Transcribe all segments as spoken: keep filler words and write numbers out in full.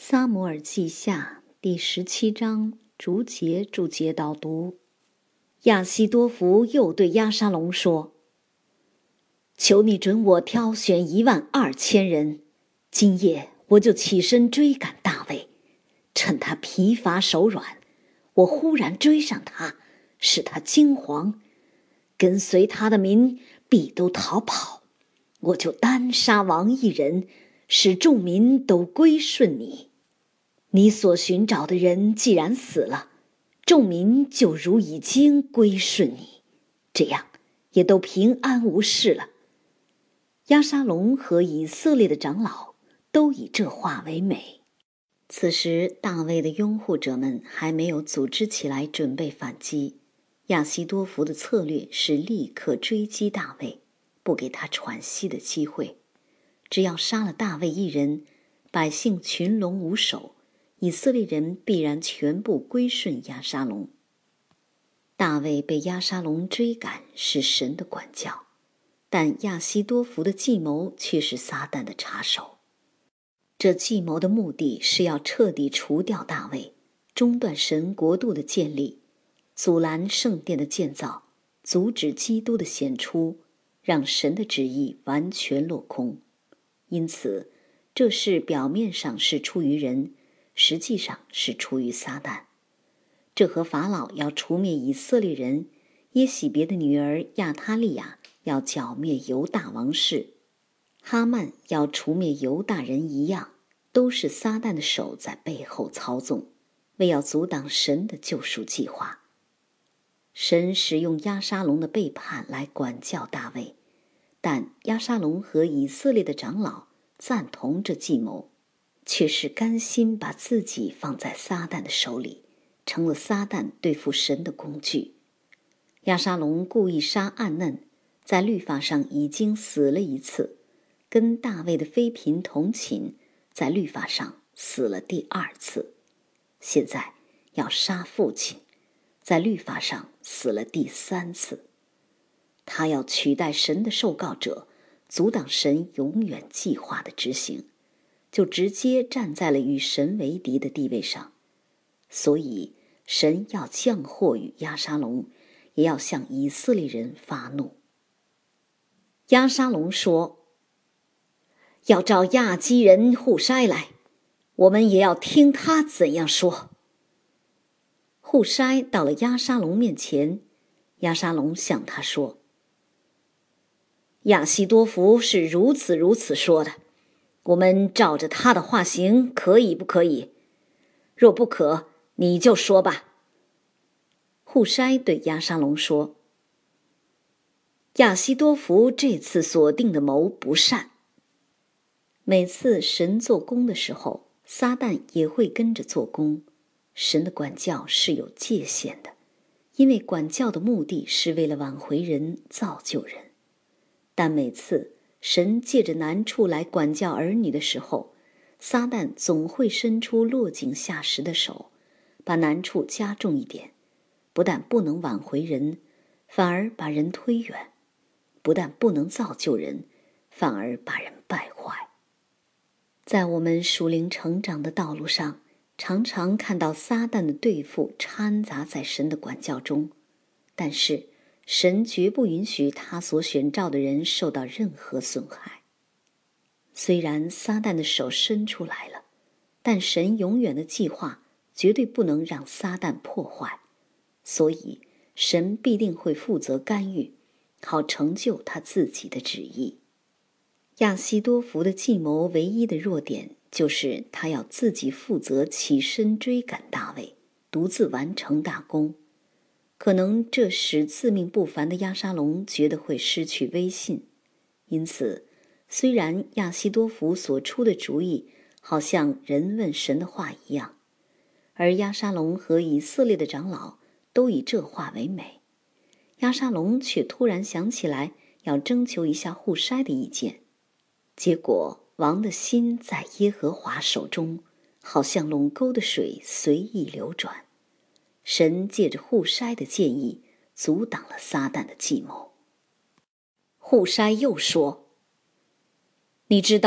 撒母耳记下第十七章逐节注解导读。亚希多弗又对押沙龙说：求你准我挑选一万二千人，今夜我就起身追赶大卫，趁他疲乏手软，我忽然追上他，使他惊惶，跟随他的民必都逃跑，我就单杀王一人，使众民都归顺你。你所寻找的人既然死了，众民就如已经归顺你，这样也都平安无事了。押沙龙和以色列的长老都以这话为美。此时大卫的拥护者们还没有组织起来准备反击，亚希多弗的策略是立刻追击大卫，不给他喘息的机会。只要杀了大卫一人，百姓群龙无首，以色列人必然全部归顺押沙龙。大卫被押沙龙追赶是神的管教，但亚希多弗的计谋却是撒旦的插手。这计谋的目的是要彻底除掉大卫，中断神国度的建立，阻拦圣殿的建造，阻止基督的显出，让神的旨意完全落空。因此，这事表面上是出于人，实际上是出于撒旦。这和法老要除灭以色列人，耶洗别的女儿亚他利亚要剿灭犹大王室，哈曼要除灭犹大人一样，都是撒旦的手在背后操纵，为要阻挡神的救赎计划。神使用押沙龙的背叛来管教大卫，但押沙龙和以色列的长老赞同这计谋，却是甘心把自己放在撒旦的手里，成了撒旦对付神的工具。押沙龙故意杀暗嫩，在律法上已经死了一次，跟大卫的妃嫔同寝，在律法上死了第二次，现在要杀父亲，在律法上死了第三次。他要取代神的受膏者，阻挡神永远计划的执行，就直接站在了与神为敌的地位上。所以神要降祸于押沙龙，也要向以色列人发怒。押沙龙说：要召亚基人户筛来，我们也要听他怎样说。户筛到了押沙龙面前，押沙龙向他说：亚希多弗是如此如此说的，我们照着他的话行，可以不可以？若不可，你就说吧。户筛对押沙龙说：亚希多弗这次所定的谋不善。每次神做工的时候，撒旦也会跟着做工。神的管教是有界限的，因为管教的目的是为了挽回人，造就人。但每次神借着难处来管教儿女的时候，撒旦总会伸出落井下石的手，把难处加重一点，不但不能挽回人，反而把人推远；不但不能造就人，反而把人败坏。在我们属灵成长的道路上，常常看到撒旦的对付掺杂在神的管教中，但是神绝不允许他所选召的人受到任何损害。虽然撒旦的手伸出来了，但神永远的计划绝对不能让撒旦破坏，所以神必定会负责干预，好成就他自己的旨意。亚希多弗的计谋唯一的弱点就是他要自己负责起身追赶大卫，独自完成大功。可能这使自命不凡的押沙龙觉得会失去威信，因此虽然亚希多弗所出的主意好像人问神的话一样，而押沙龙和以色列的长老都以这话为美，押沙龙却突然想起来要征求一下户筛的意见。结果王的心在耶和华手中，好像垄沟的水随意流转。神借着户筛的建议，阻挡了撒旦的计谋。户筛又说：你知道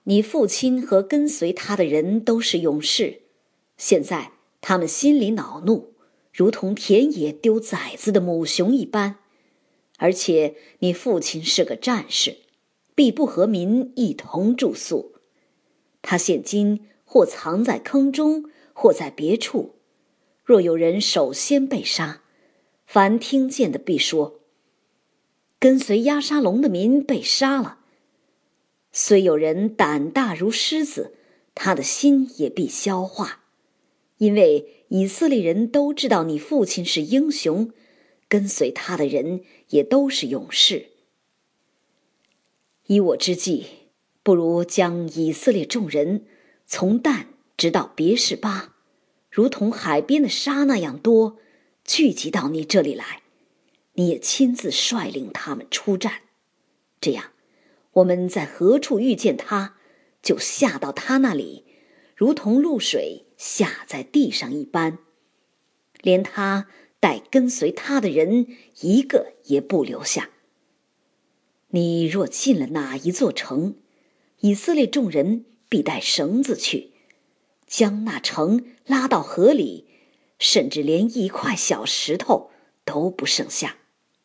你父亲和跟随他的人都是勇士，现在他们心里恼怒，如同田野丢崽子的母熊一般。而且你父亲是个战士，必不和民一同住宿。他现今或藏在坑中，或在别处。若有人首先被杀，凡听见的必说：跟随押沙龙的民被杀了。虽有人胆大如狮子，他的心也必消化，因为以色列人都知道你父亲是英雄，跟随他的人也都是勇士。依我之计，不如将以色列众人从但直到别是巴，如同海边的沙那样多，聚集到你这里来，你也亲自率领他们出战。这样，我们在何处遇见他，就下到他那里，如同露水下在地上一般，连他带跟随他的人一个也不留下。你若进了哪一座城，以色列众人必带绳子去，将那城拉到河里，甚至连一块小石头都不剩下。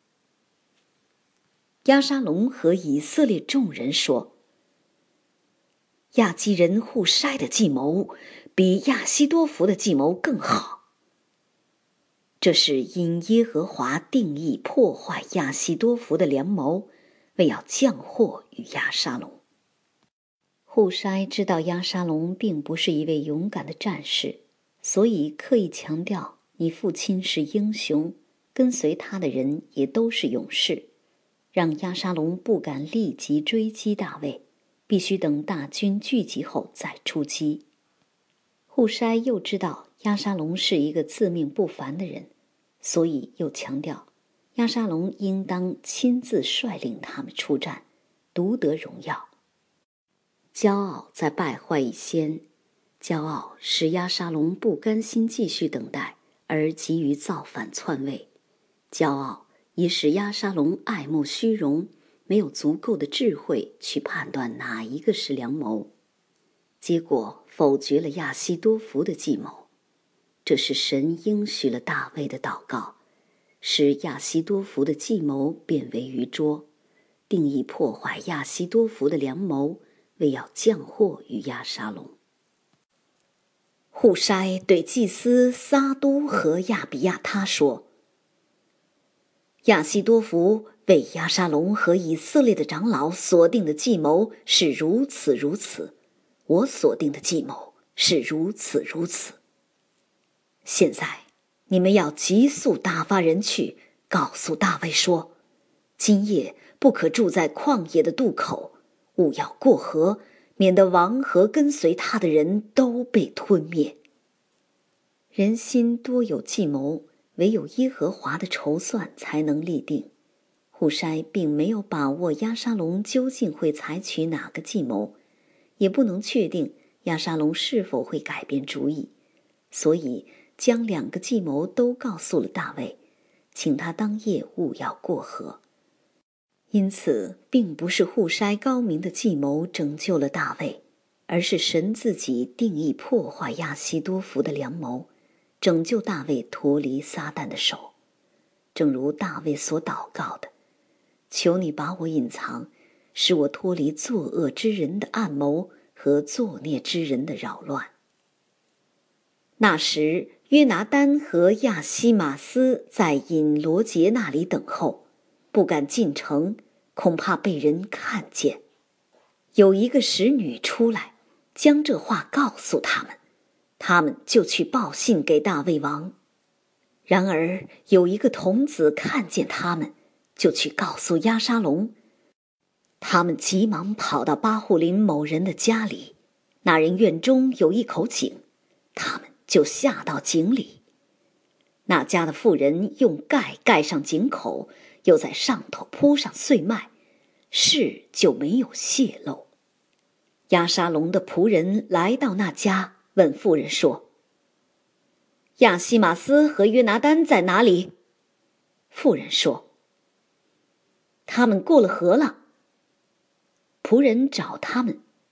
押沙龙和以色列众人说：亚基人户筛的计谋比亚希多弗的计谋更好。这是因耶和华定义破坏亚希多弗的良谋，为要降祸于押沙龙。户筛知道押沙龙并不是一位勇敢的战士，所以刻意强调你父亲是英雄，跟随他的人也都是勇士，让押沙龙不敢立即追击大卫，必须等大军聚集后再出击。户筛又知道押沙龙是一个自命不凡的人，所以又强调押沙龙应当亲自率领他们出战，独得荣耀。骄傲在败坏以先，骄傲使押沙龙不甘心继续等待，而急于造反篡位。骄傲也使押沙龙爱慕虚荣，没有足够的智慧去判断哪一个是良谋，结果否决了亚希多弗的计谋。这是神应许了大卫的祷告，使亚希多弗的计谋变为愚拙，定义破坏亚希多弗的良谋，为要降祸于押沙龙。户筛对祭司撒都和亚比亚他说：亚希多弗为押沙龙和以色列的长老所定的计谋是如此如此，我所定的计谋是如此如此。现在你们要急速打发人去，告诉大卫说：今夜不可住在旷野的渡口，勿要过河，免得王和跟随他的人都被吞灭。人心多有计谋，唯有耶和华的筹算才能立定。户筛并没有把握押沙龙究竟会采取哪个计谋，也不能确定押沙龙是否会改变主意，所以将两个计谋都告诉了大卫，请他当夜勿要过河。因此并不是户筛高明的计谋拯救了大卫，而是神自己定义破坏亚希多弗的良谋，拯救大卫脱离撒旦的手。正如大卫所祷告的：求你把我隐藏，使我脱离作恶之人的暗谋和作孽之人的扰乱。那时约拿单和亚西马斯在隐罗杰那里等候，不敢进城，恐怕被人看见。有一个使女出来，将这话告诉他们，他们就去报信给大卫王。然而有一个童子看见他们，就去告诉押沙龙。他们急忙跑到巴户林某人的家里，那人院中有一口井，他们就下到井里。那家的妇人用盖盖上井口，又在上头铺上碎麦，事就没有泄露。押沙龙的仆人来到那家，问妇人说：亚西马斯和约拿单在哪里？妇人说：他们过了河了。仆人找他们，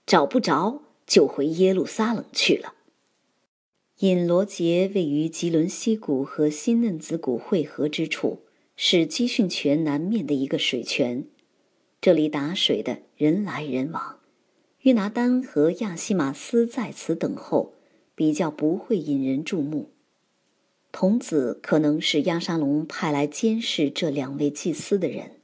找不着就回耶路撒冷去了。隐罗节位于吉伦西谷和新嫩子谷汇合之处，是基训泉南面的一个水泉，这里打水的人来人往。约拿单和亚西马斯在此等候，比较不会引人注目。童子可能是押沙龙派来监视这两位祭司的人。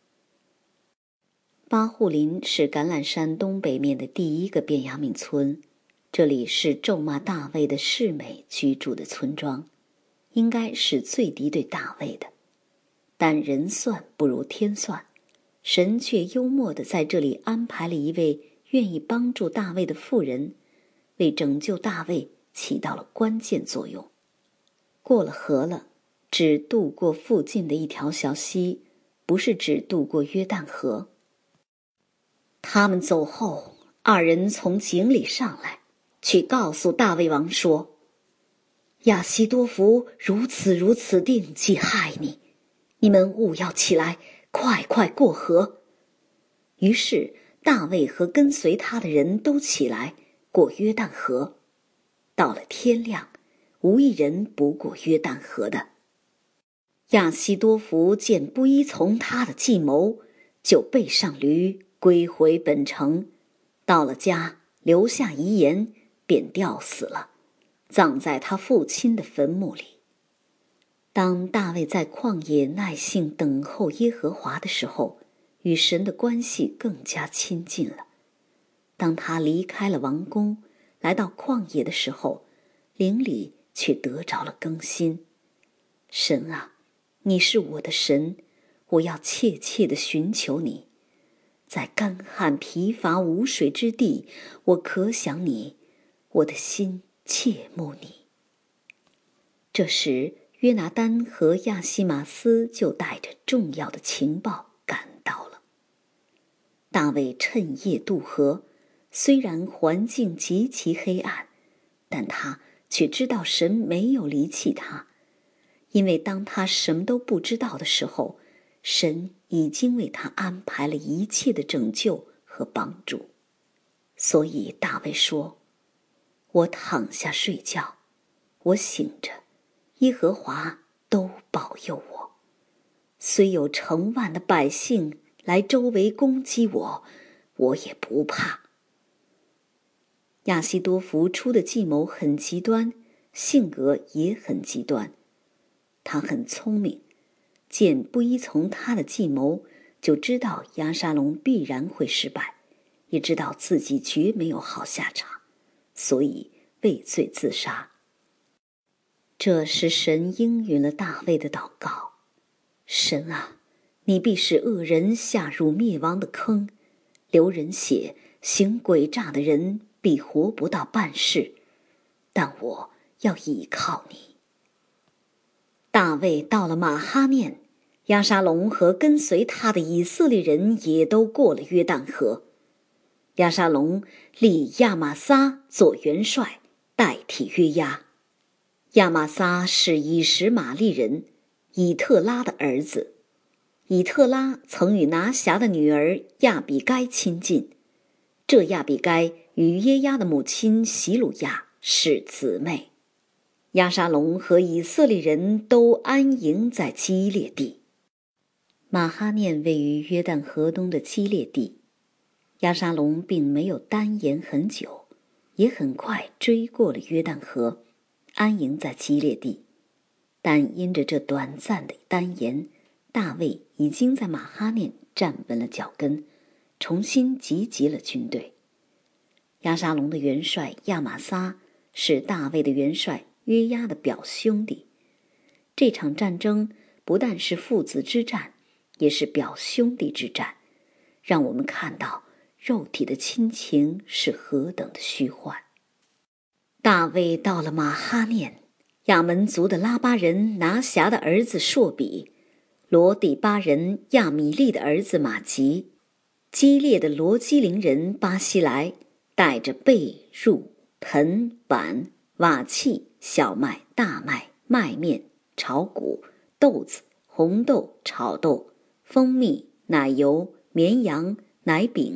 巴户林是橄榄山东北面的第一个便雅悯村，这里是咒骂大卫的示美居住的村庄，应该是最敌对大卫的。但人算不如天算，神却幽默地在这里安排了一位愿意帮助大卫的妇人，为拯救大卫起到了关键作用。过了河了，只渡过附近的一条小溪，不是只渡过约旦河。他们走后，二人从井里上来，去告诉大卫王说：亚希多弗如此如此定计害你，你们务要起来，快快过河。于是大卫和跟随他的人都起来过约旦河。到了天亮，无一人不过约旦河的。亚希多弗见不依从他的计谋，就背上驴归回本城，到了家留下遗言，便吊死了，葬在他父亲的坟墓里。当大卫在旷野耐性等候耶和华的时候，与神的关系更加亲近了。当他离开了王宫，来到旷野的时候，灵里却得着了更新。神啊，你是我的神，我要切切地寻求你。在干旱疲乏无水之地，我可想你，我的心切慕你。这时约拿单和亚西马斯就带着重要的情报赶到了。大卫趁夜渡河，虽然环境极其黑暗，但他却知道神没有离弃他，因为当他什么都不知道的时候，神已经为他安排了一切的拯救和帮助。所以大卫说：我躺下睡觉，我醒着，耶和华都保佑我。虽有成万的百姓来周围攻击我，我也不怕。亚希多弗出的计谋很极端，性格也很极端。他很聪明，见不依从他的计谋，就知道押沙龙必然会失败，也知道自己绝没有好下场，所以畏罪自杀。这是神应允了大卫的祷告。神啊，你必使恶人下入灭亡的坑，流人血行诡诈的人必活不到半世，但我要倚靠你。大卫到了马哈念，押沙龙和跟随他的以色列人也都过了约旦河。押沙龙立亚玛撒做元帅，代替约押。亚玛撒是以实玛利人以特拉的儿子，以特拉曾与拿辖的女儿亚比该亲近，这亚比该与耶押的母亲席鲁亚是姊妹。押沙龙和以色列人都安营在基列地。马哈念位于约旦河东的基列地，押沙龙并没有单言很久，也很快追过了约旦河，安营在基列地。但因着这短暂的单言，大卫已经在马哈念站稳了脚跟，重新集结了军队。押沙龙的元帅亚玛撒是大卫的元帅约押的表兄弟。这场战争不但是父子之战，也是表兄弟之战，让我们看到肉体的亲情是何等的虚幻。大卫到了马哈念，亚门族的拉巴人拿辖的儿子朔比，罗底巴人亚米利的儿子马吉，基列的罗基林人巴西来，带着被褥、盆、碗、瓦器、小麦、大麦、麦面、炒谷、豆子、红豆、炒豆、蜂蜜、奶油、绵羊、奶饼、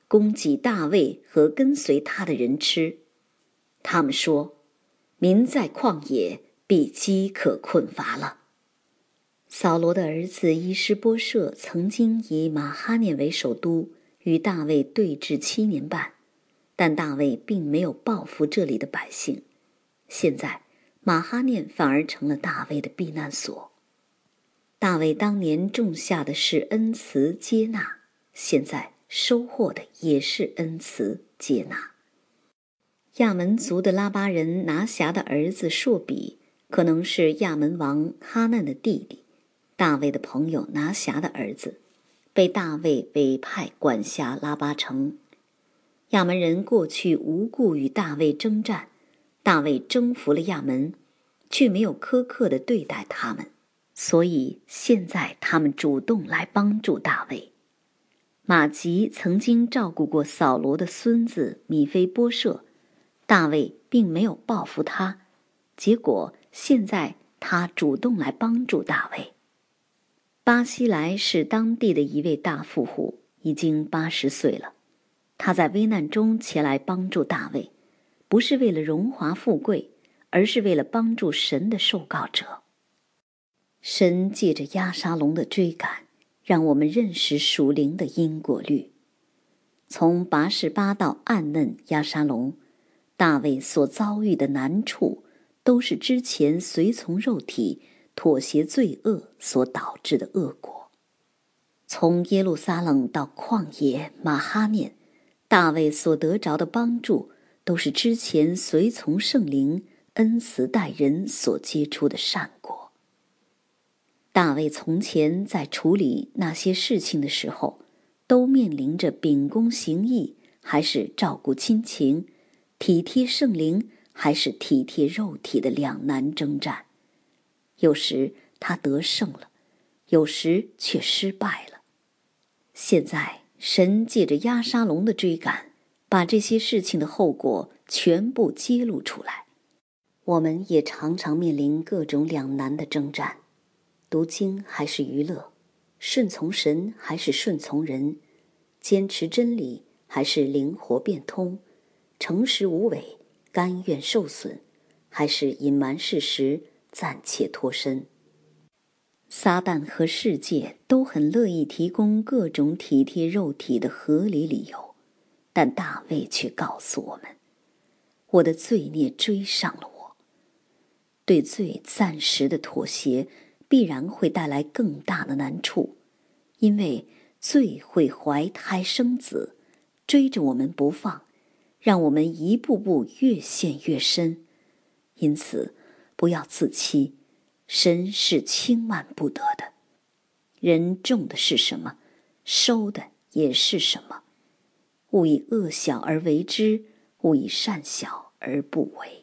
供给大卫和跟随他的人吃。他们说，民在旷野必饥渴困乏了。扫罗的儿子伊施波设曾经以马哈念为首都，与大卫对峙七年半，但大卫并没有报复这里的百姓。现在马哈念反而成了大卫的避难所。大卫当年种下的是恩慈接纳，现在收获的也是恩慈接纳。亚门族的拉巴人拿辖的儿子朔比，可能是亚门王哈难的弟弟，大卫的朋友拿辖的儿子，被大卫委派管辖拉巴城。亚门人过去无故与大卫征战，大卫征服了亚门，却没有苛刻地对待他们，所以现在他们主动来帮助大卫。马吉曾经照顾过扫罗的孙子米非波设，大卫并没有报复他，结果现在他主动来帮助大卫。巴西莱是当地的一位大富户，已经八十岁了。他在危难中前来帮助大卫，不是为了荣华富贵，而是为了帮助神的受膏者。神借着押沙龙的追赶，让我们认识属灵的因果律。从拔示巴到暗嫩押沙龙，大卫所遭遇的难处，都是之前随从肉体妥协罪恶所导致的恶果。从耶路撒冷到旷野马哈念，大卫所得着的帮助，都是之前随从圣灵恩慈待人所结出的善果。大卫从前在处理那些事情的时候，都面临着秉公行义还是照顾亲情，体贴圣灵还是体贴肉体的两难征战。有时他得胜了，有时却失败了。现在神借着押沙龙的追赶，把这些事情的后果全部揭露出来。我们也常常面临各种两难的征战，读经还是娱乐，顺从神还是顺从人，坚持真理还是灵活变通，诚实无伪，甘愿受损，还是隐瞒事实，暂且脱身。撒旦和世界都很乐意提供各种体贴肉体的合理理由，但大卫却告诉我们，我的罪孽追上了我。对罪暂时的妥协，必然会带来更大的难处，因为罪会怀胎生子，追着我们不放，让我们一步步越陷越深。因此不要自欺，神是轻慢不得的。人种的是什么，收的也是什么。勿以恶小而为之，勿以善小而不为。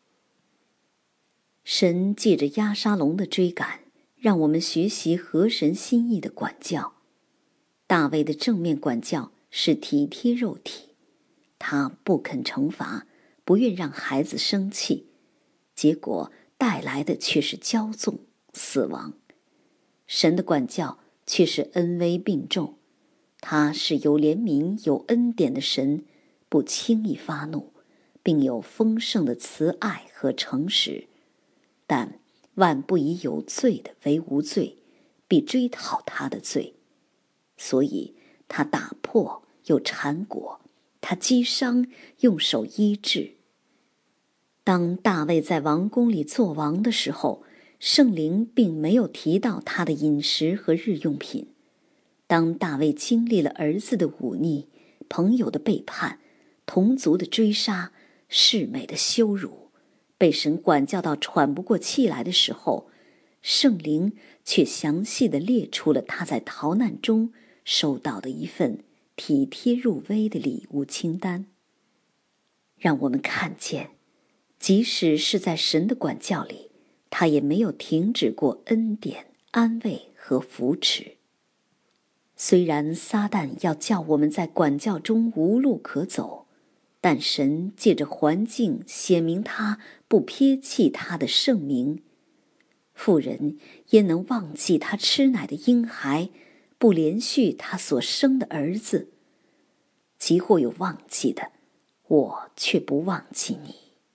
神借着押沙龙的追赶，让我们学习合神心意的管教。大卫的正面管教是体贴肉体，他不肯惩罚，不愿让孩子生气，结果带来的却是骄纵、死亡。神的管教却是恩威并重，他是有怜悯、有恩典的神，不轻易发怒，并有丰盛的慈爱和诚实。但万不以有罪的为无罪，必追讨他的罪。所以他打破又缠裹，他击伤用手医治。当大卫在王宫里做王的时候，圣灵并没有提到他的饮食和日用品。当大卫经历了儿子的忤逆、朋友的背叛、同族的追杀、世美的羞辱，被神管教到喘不过气来的时候，圣灵却详细地列出了他在逃难中收到的一份体贴入微的礼物清单，让我们看见，即使是在神的管教里，他也没有停止过恩典、安慰和扶持。虽然撒旦要叫我们在管教中无路可走，但神借着环境显明他不撇弃他的圣名。妇人焉能忘记他吃奶的婴孩，不连续他所生的儿子？ 即或有忘记的，我却不忘记你。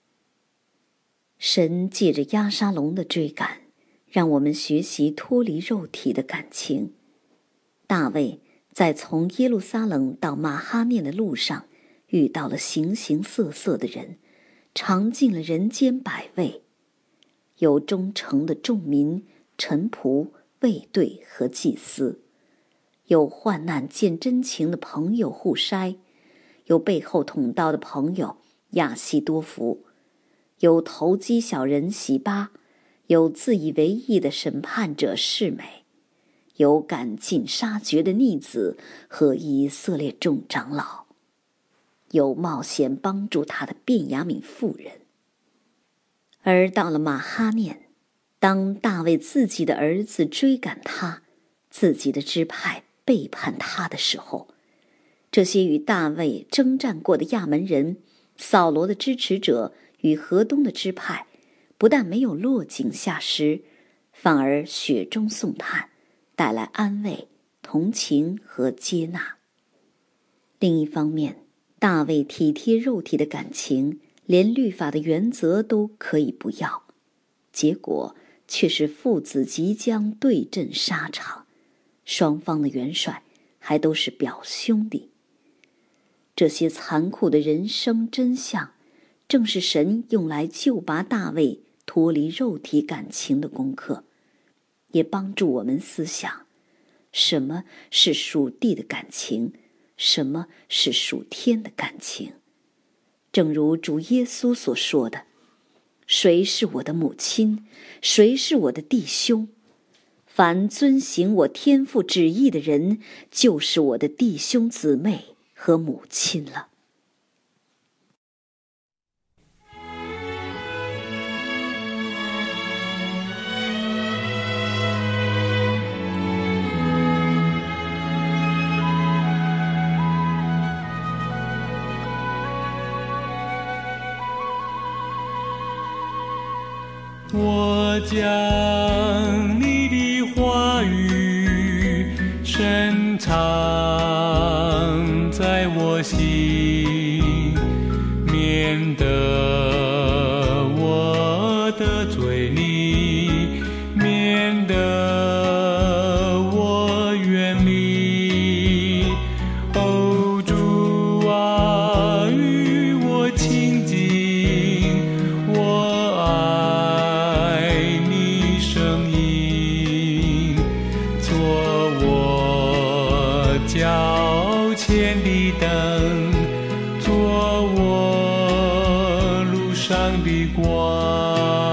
神借着押沙龙的追赶，让我们学习脱离肉体的感情。大卫在从耶路撒冷到马哈念的路上，遇到了形形色色的人，尝尽了人间百味，有忠诚的众民、臣仆、卫队和祭司，有患难见真情的朋友互筛，有背后捅刀的朋友亚希多弗，有投机小人洗巴，有自以为义的审判者示美，有赶尽杀绝的逆子和以色列众长老，有冒险帮助他的便雅悯妇人。而到了马哈念，当大卫自己的儿子追赶他，自己的支派背叛他的时候，这些与大卫征战过的亚门人、扫罗的支持者与河东的支派，不但没有落井下石，反而雪中送炭，带来安慰、同情和接纳。另一方面，大卫体贴肉体的感情，连律法的原则都可以不要，结果却是父子即将对阵沙场，双方的元帅还都是表兄弟。这些残酷的人生真相，正是神用来救拔大卫脱离肉体感情的功课，也帮助我们思想什么是属地的感情，什么是属天的感情。正如主耶稣所说的，谁是我的母亲，谁是我的弟兄？凡遵行我天父旨意的人，就是我的弟兄姊妹和母亲了。 我将你的话语深藏在我心，免得我得罪你，免得我远离。哦，主啊，与我亲近，我爱你声音，做我脚前的灯，做我路上的光。